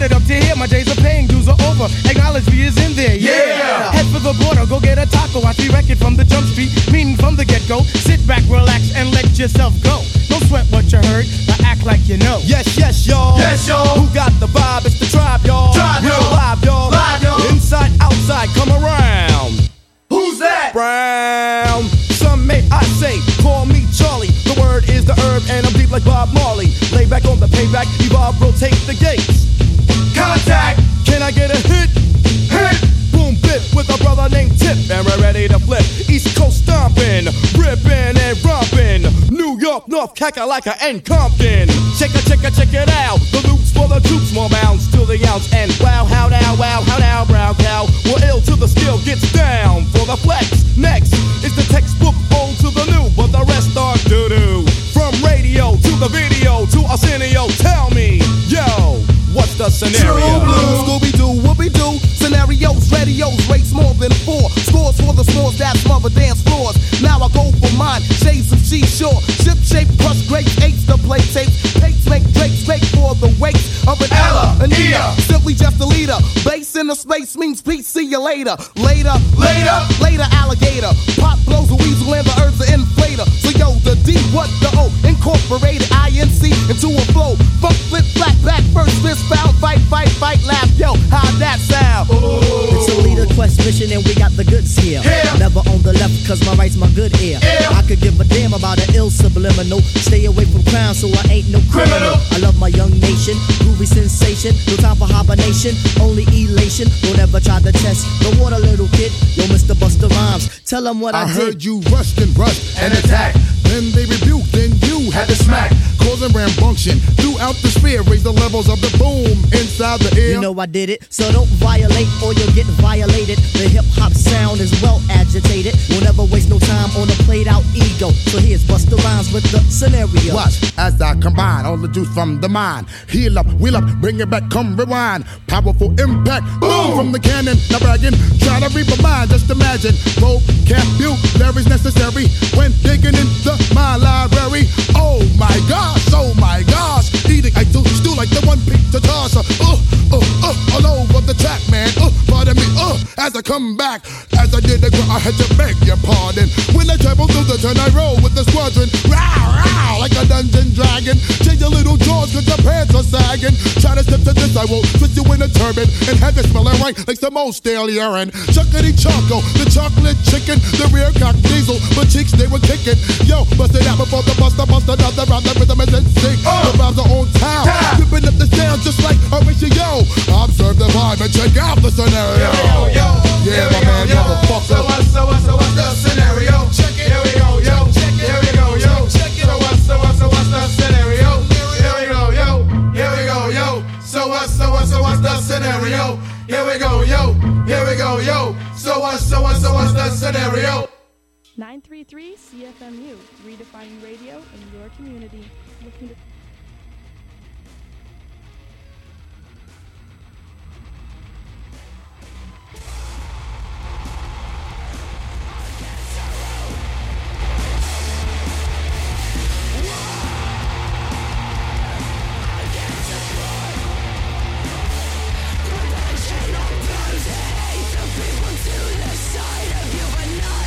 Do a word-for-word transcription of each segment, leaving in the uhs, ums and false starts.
it up to here, my days of paying dues are over. Acknowledge me is in there, yeah. yeah. Head for the border, go get a taco. I see record from the jump street, meaning from the get-go. Sit back, relax, and let yourself go. Don't sweat what you heard, but act like you know. Yes, yes, y'all. Yes, y'all. Who got the vibe? It's the tribe, y'all. Tribe, We're y'all. live, y'all. Live, y'all. Inside, outside, come around. Who's that? Brown. Some may I say, call me Charlie. The word is the herb, and I'm deep like Bob Marley. Lay back on the payback, evolve, rotate the gates. Contact. Can I get a hit? Hit. Boom, bit with a brother named Tip, and we're ready to flip. East Coast stomping, ripping and romping. New York, North, Kakalaka, and Compton. Check it, check it, check it out. The loops for the troops, more bounds to the ounce. And wow, how now, wow, how now, brown cow. We're ill till the skill gets down for the flex. Next is the textbook old to the new, but the rest are doo-doo. From radio to the video to Arsenio, tell me, yo, what's the scenario? True blue. Scooby-Doo, whoopie-doo. Scenarios, radios, rates more than four. Scores for the scores that smother dance floors. Now I go for mine, shades of seashore. Ship shape, crush grapes, apes to play tapes. Pates make drakes, make for the wakes of an Ella, an Ea. Simply just a leader. Base in the space means peace, see you later. Later, Later. later alligator. Pop blows a weasel and the herb's an inflator. So yo, the D, what the O? Incorporated I N C into a flow. Funk, flip, flat, back, first, fist, foul, fight, fight, fight, laugh. Yo, how'd that sound? It's a leader quest mission and we got the goods here. Yeah. Never on the left cause my right's my good ear. Yeah. I could give a damn about an ill subliminal. Stay away from crime so I ain't no criminal. Criminal. I love my young nation, groovy sensation. No time for hibernation, only elation. Don't ever try to test the water, little kid. Yo, Mister Busta Rhymes, tell him what I, I did. heard you rushed and rushed An attack. Then they rebuked, then you Had to smack. causing rambunctious throughout the sphere. Raise the levels of the boom inside the air. You know I did it, so don't violate or you'll get violated. The hip hop sound is well agitated. We'll never waste no time on a played out ego. So here's Busta Rhymes with the scenario. Watch as I combine all the juice from the mind. Heal up, wheel up, bring it back, come rewind. Powerful impact, boom from the cannon. Not bragging, try to read my mind. Just imagine, vocabulary's necessary when digging into my library. Oh my gosh, oh my gosh. Eating, I do stew like the one pizza tosser. Uh, uh, uh, all over the track, man. Uh, pardon me, uh, as I come back. As I did the girl, I had to beg your pardon. When I travel through the turn, I roll with the squadron. Row, row, like a dungeon dragon. Change your little jaws cause your pants are sagging. Try to step to this, I will twist you in a turban and have it smelling right like some old stale urine. Chuckity choco, the chocolate chicken, the rear cock diesel, but cheeks they were kicking. Yo, bust it out before the buster, bust another round. The rhythm is in sync. The rhymes are on time. Whipping up the sound just like a ratio. Observe the vibe and check out the scenario. Yo, yo, Yeah, here my we go, man, yo. motherfucker. So what, so what, so what's the scenario? Check it. Here we go, yo. Check it. Here we go, yo. Check it. So what, so what, so what's the scenario? Here we go, yo. Here we go, yo. So what, so what, so what's the scenario? Here we go, yo. Here we go, yo. So what, so what, so what's the scenario? nine three three C F M U, redefining radio in your community. Looking to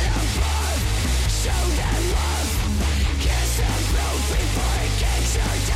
Show them love, kiss the proof before it kicks you down.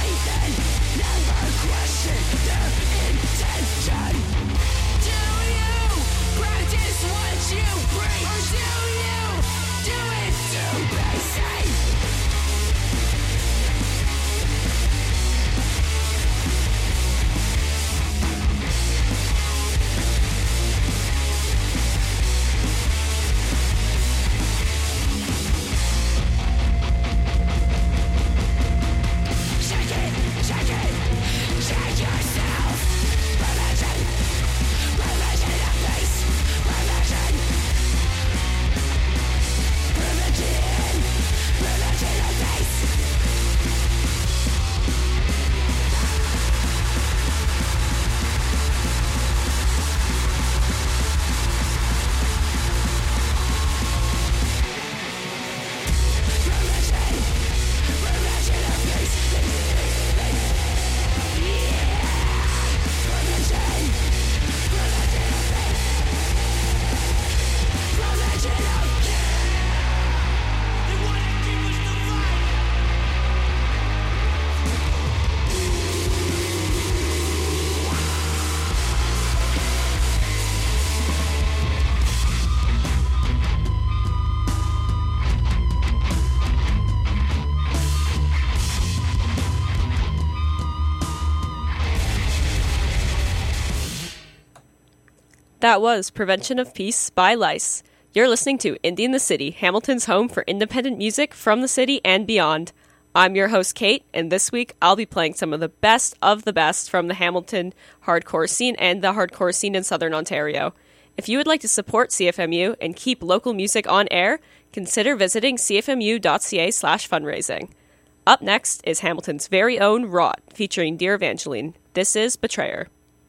That was Prevention of Peace by Lice. You're listening to Indie in the City, Hamilton's home for independent music from the city and beyond. I'm your host, Kate, and this week I'll be playing some of the best of the best from the Hamilton hardcore scene and the hardcore scene in Southern Ontario. If you would like to support C F M U and keep local music on air, consider visiting cfmu.ca slash fundraising. Up next is Hamilton's very own Rot, featuring Dear Evangeline. This is Betrayer.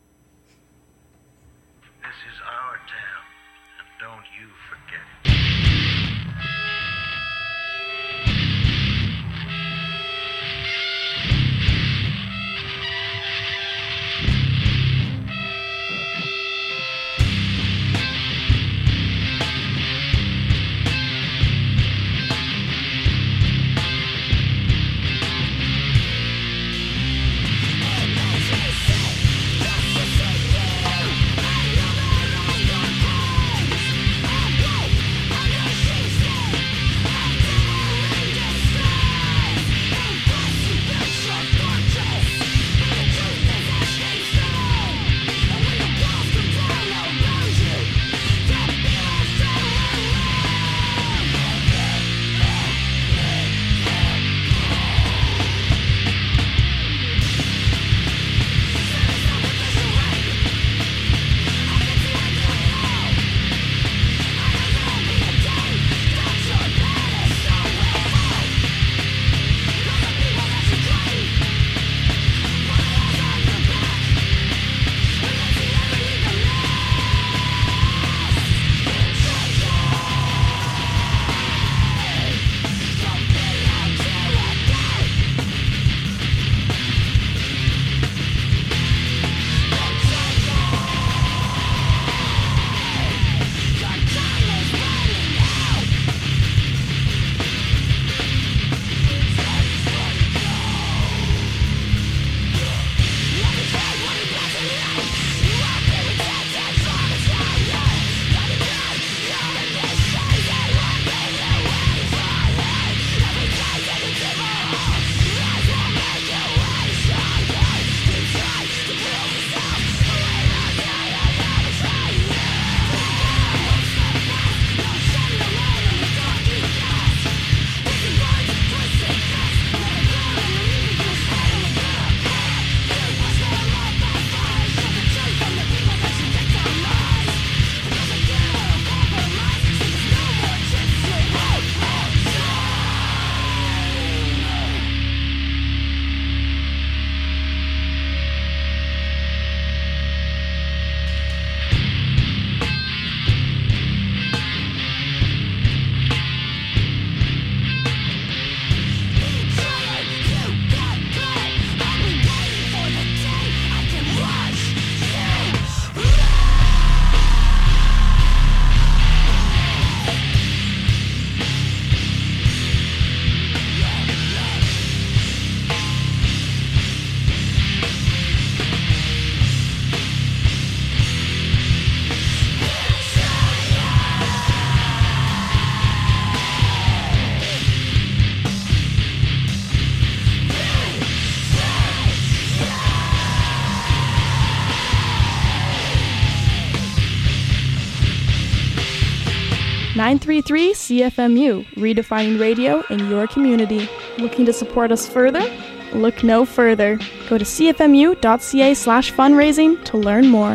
nine three three C F M U, redefining radio in your community. Looking to support us further? Look no further. Go to cfmu.ca slash fundraising to learn more.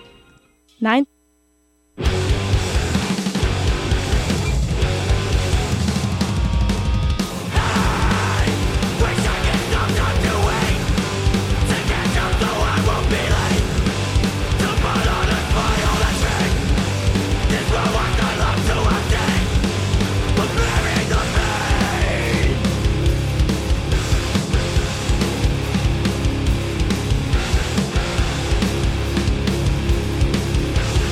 Nine. We'll be right back.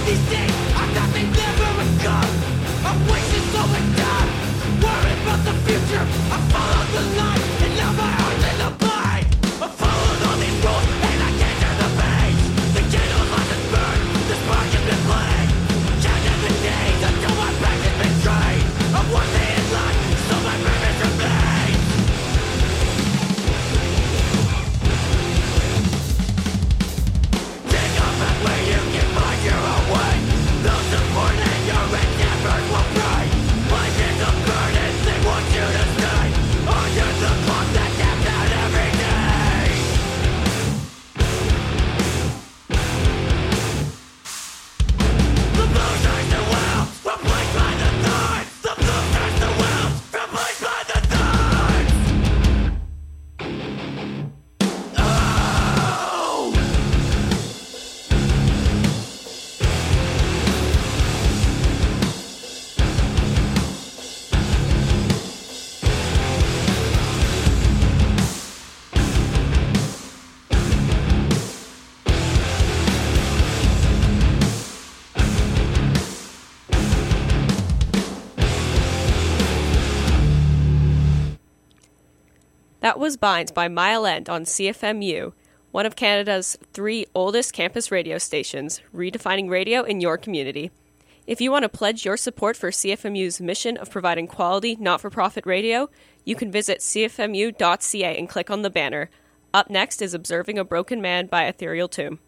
These days, I thought they'd never come. I'm wasting so much time, worried about the future. I followed the line, and now my heart's in the pie. I followed all these rules, and I can't turn the page. The candle's lost its burn, the spark has been played. Counting the days until my back has been trained. I'm one day in line, so my purpose remains. Take off that way, you can find your own way. Those support and your endeavors will pray. Life is a burden, they want you to stay under the clock that taps out every day. The blue turns to wells, replaced by the thorns. The blue turns to wells, replaced by the thorns. Oh! That was Binds by Mile End on C F M U, one of Canada's three oldest campus radio stations, redefining radio in your community. If you want to pledge your support for C F M U's mission of providing quality, not-for-profit radio, you can visit c f m u dot c a and click on the banner. Up next is Observing a Broken Man by Ethereal Tomb.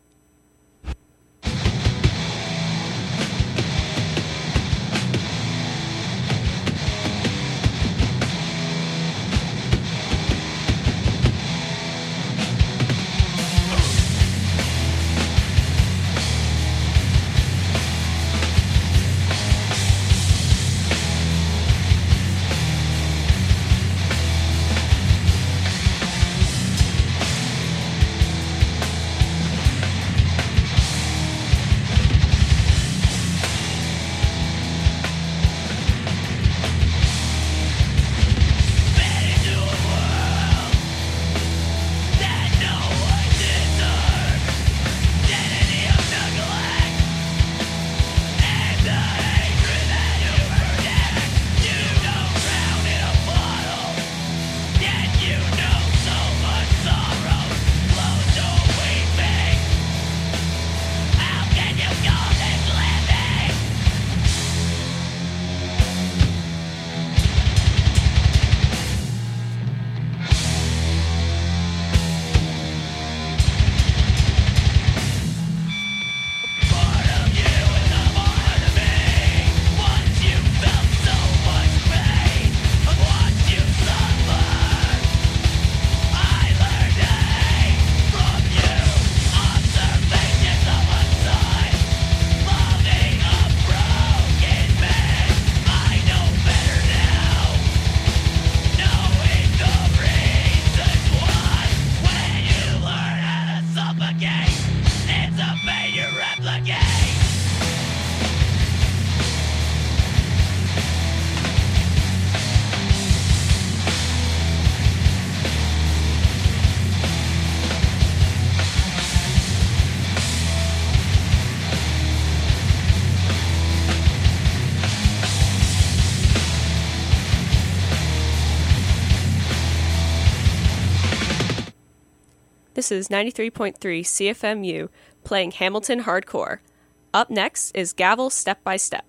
This is ninety-three point three C F M U playing Hamilton Hardcore. Up next is Gavel Step by Step.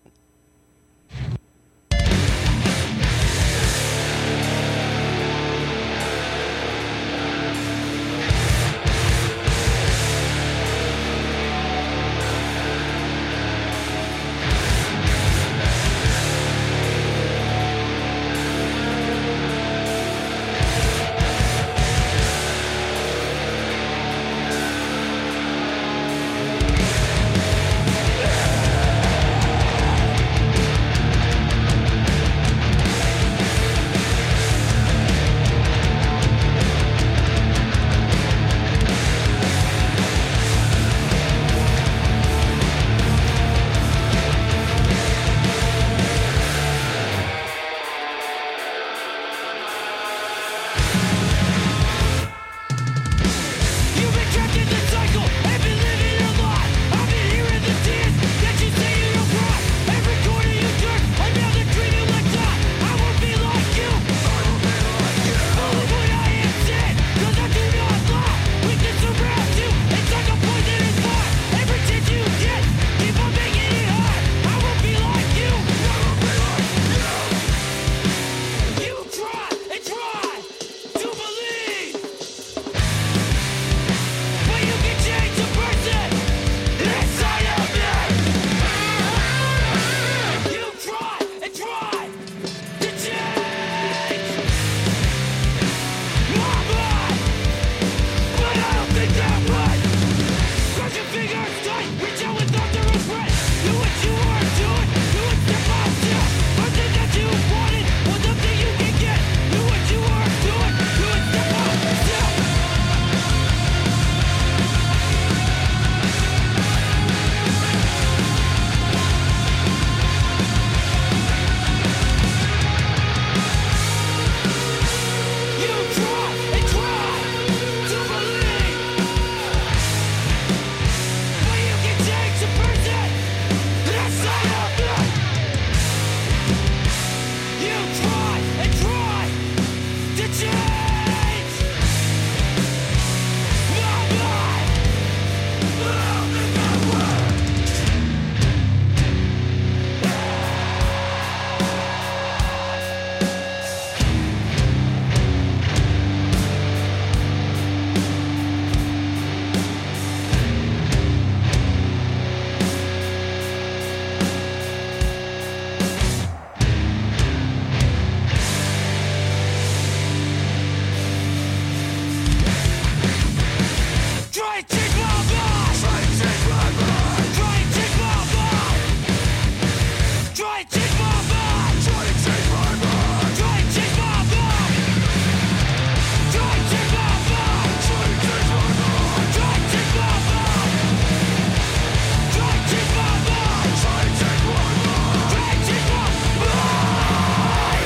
Try and take my mind. Try and take my mind. Try and take my mind. Try and take my mind. Try and take my mind. Try and take my mind. Try and take my mind. Try and take my mind. Try and take my mind. Try and take my mind. Try and take my mind. Try and take my mind.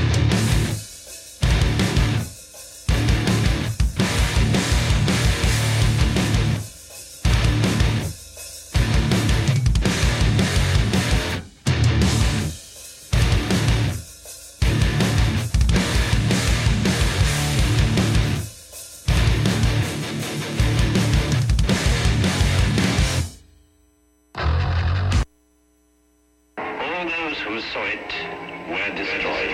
All those who saw it were destroyed.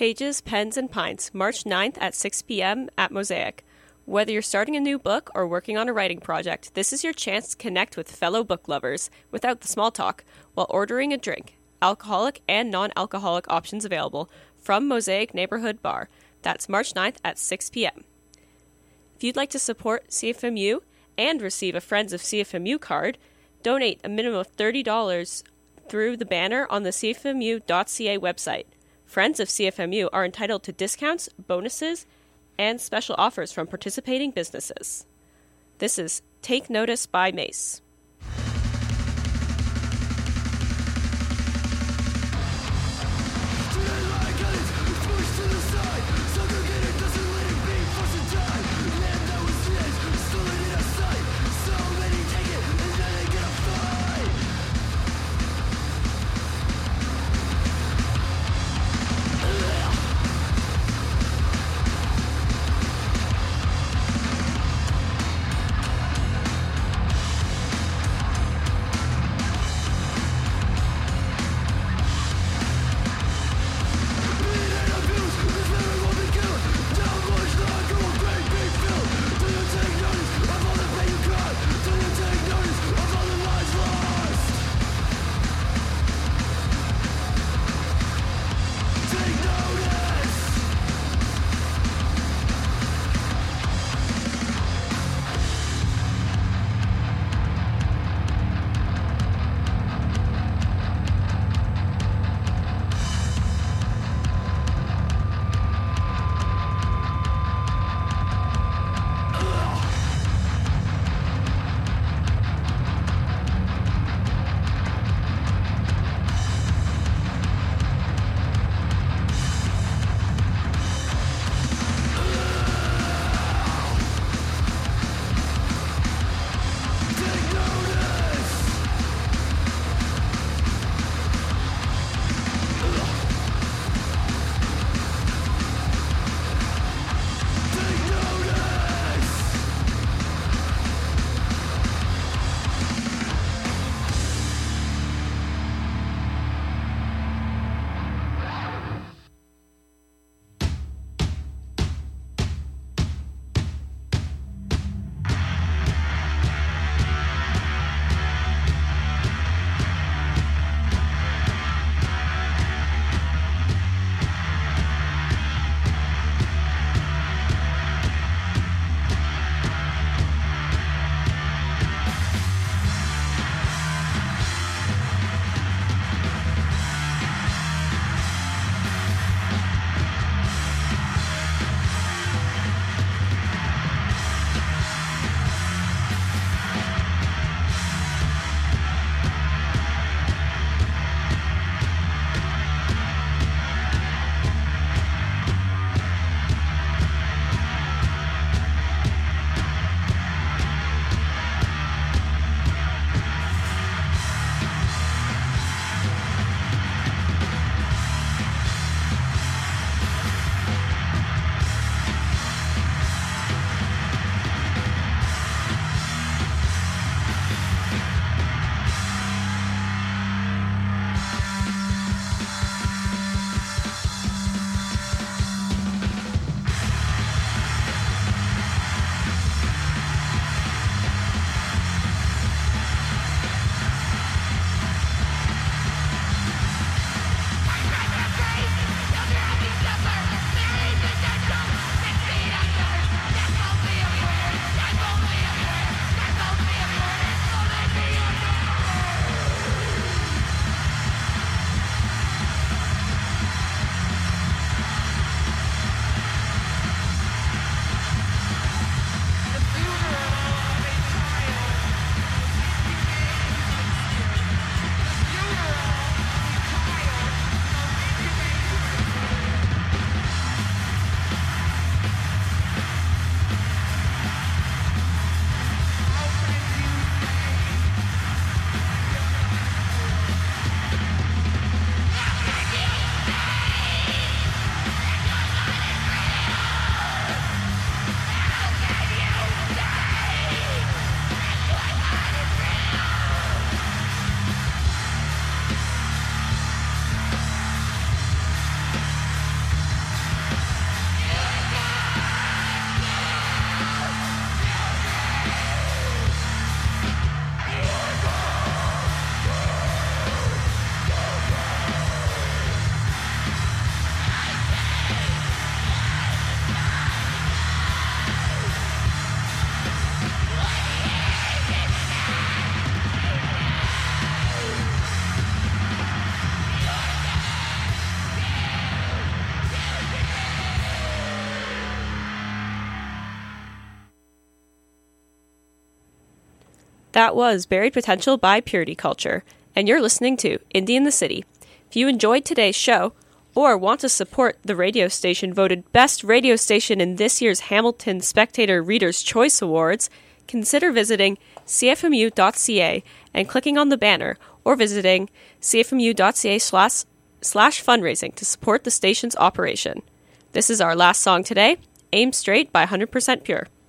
Pages, Pens, and Pints, March ninth at six p.m. at Mosaic. Whether you're starting a new book or working on a writing project, this is your chance to connect with fellow book lovers without the small talk while ordering a drink. Alcoholic and non-alcoholic options available from Mosaic Neighborhood Bar. That's March ninth at six p.m. If you'd like to support C F M U and receive a Friends of C F M U card, donate a minimum of thirty dollars through the banner on the C F M U dot C A website. Friends of C F M U are entitled to discounts, bonuses, and special offers from participating businesses. This is Take Notice by Mace. That was Buried Potential by Purity Culture, and you're listening to Indie in the City. If you enjoyed today's show, or want to support the radio station voted Best Radio Station in this year's Hamilton Spectator Reader's Choice Awards, consider visiting c f m u dot c a and clicking on the banner, or visiting c f m u dot c a slash, slash fundraising to support the station's operation. This is our last song today, Aim Straight by one hundred percent Pure.